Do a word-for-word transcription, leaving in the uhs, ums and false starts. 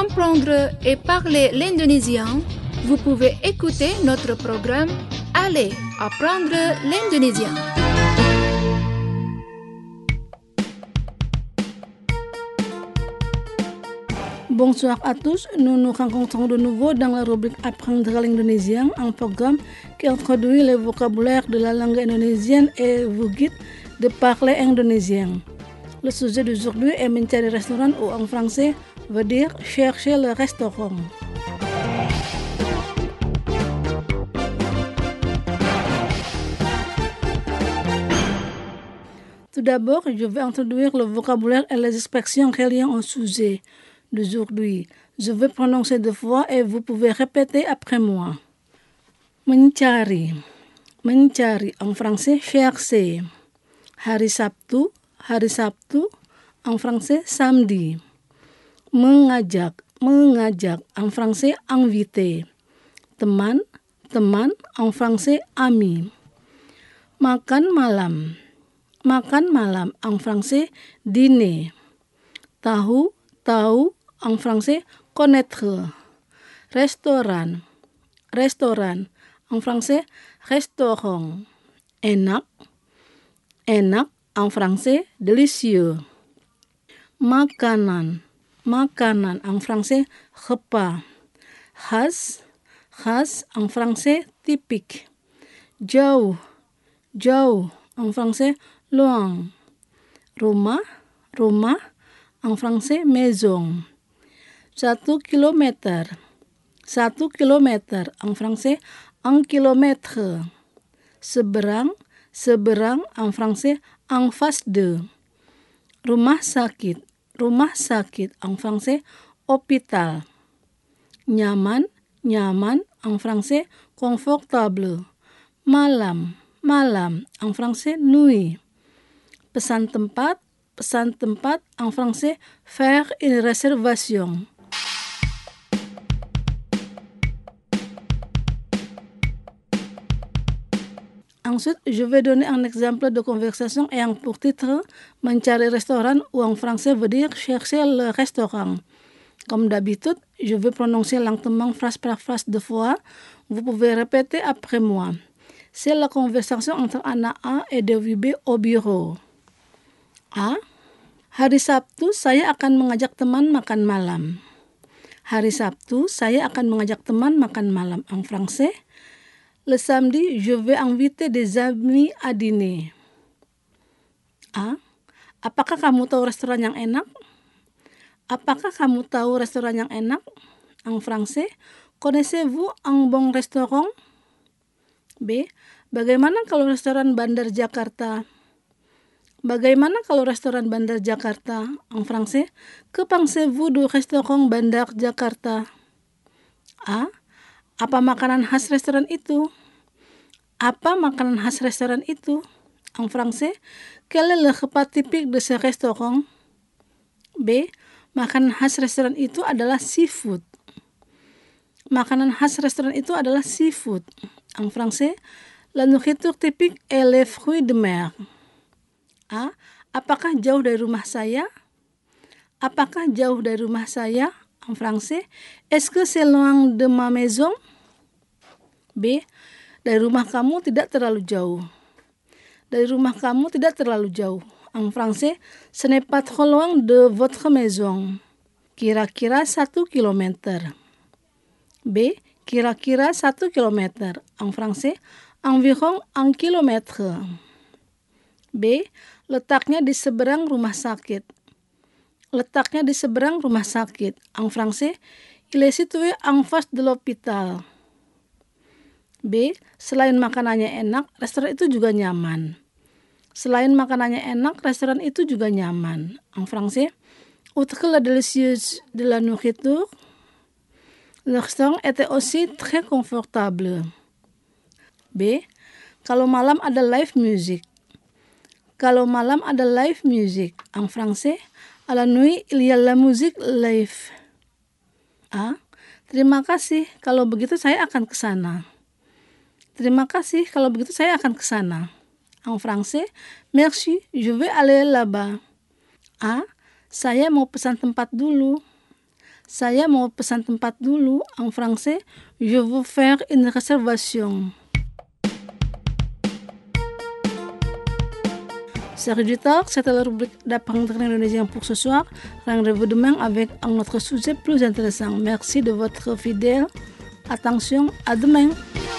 comprendre et parler l'indonésien, vous pouvez écouter notre programme Allez apprendre l'indonésien. Bonsoir à tous, nous nous rencontrons de nouveau dans la rubrique Apprendre l'indonésien, un programme qui introduit le vocabulaire de la langue indonésienne et vous guide de parler indonésien. Le sujet d'aujourd'hui est mencari restoran ou en français veut dire chercher le restaurant. Tout d'abord, je vais introduire le vocabulaire et les expressions reliées au sujet d'aujourd'hui. Je vais prononcer deux fois et vous pouvez répéter après moi. Mencari. Mencari en français chercher. Hari Sabtu, hari Sabtu en français samedi. Mengajak, mengajak en français inviter. Teman, teman en français ami. Makan malam. Makan malam en français dîner. Tahu, tahu en français connaître. Restoran, restoran en français restaurant. Enak, enak en français délicieux. Makanan, makanan en français repas. Khas, khas en français typique. Jauh, jauh en français loin. Rumah, rumah en français maison. Satu kilometer, satu kilometer en français un kilomètre. Seberang, seberang en français en face de. Rumah sakit, rumah sakit en français hôpital. Nyaman, nyaman en français confortable. Malam, malam en français nuit. Pesan tempat, pesan tempat en français faire une réservation. Ensuite, je vais donner un exemple de conversation ayant pour titre mencari restoran ou en français veut dire chercher le restaurant. Comme d'habitude, je vais prononcer lentement phrase par phrase deux fois. Vous pouvez répéter après moi. C'est la conversation entre anak A et Dewi B au bureau. A. Hari Sabtu saya akan mengajak teman makan malam. Hari Sabtu saya akan mengajak teman makan malam. En français, le samedi je vais inviter des amis à dîner. A. Apakah kamu tahu restoran yang enak? Apakah kamu tahu restoran yang enak? En français, connaissez-vous un bon restaurant? B. Bagaimana kalau restoran Bandar Jakarta? Bagaimana kalau restoran Bandar Jakarta? En français, que pensez-vous du restaurant Bandar Jakarta? A. Apa makanan khas restoran itu? Apa makanan khas restoran itu? En français, quel est le repas typique de ce restaurant? B. Makanan khas restoran itu adalah seafood. Makanan khas restoran itu adalah seafood. En français, la nourriture typique est les fruits de mer. A. Apakah jauh dari rumah saya? Apakah jauh dari rumah saya? En français, est-ce que c'est loin de ma maison? B. Dari rumah kamu tidak terlalu jauh. Dari rumah kamu tidak terlalu jauh. En français, ce n'est pas trop loin de votre maison. Kira-kira satu kilometer. B. Kira-kira satu kilometer. En français, environ un kilomètre. B. Letaknya di seberang rumah sakit. Letaknya di seberang rumah sakit. En français, il est situé en face de l'hôpital. B. Selain makanannya enak, restoran itu juga nyaman. Selain makanannya enak, restoran itu juga nyaman. En français, outre la délicieuse de la nourriture, le restaurant était aussi très confortable. B. Kalau malam ada live music. Kalau malam ada live music. En français, à la nuit il y a la musique live. A. Terima kasih, kalau begitu saya akan ke sana. Terima kasih, kalau begitu saya akan ke sana. En français, merci, je vais aller là-bas. A. Saya mau pesan tempat dulu. Saya mau pesan tempat dulu. En français, je veux faire une réservation. Chers auditeurs, c'était la rubrique d'apprendre l'indonésien pour ce soir. Rendez-vous demain avec un autre sujet plus intéressant. Merci de votre fidèle attention. À demain.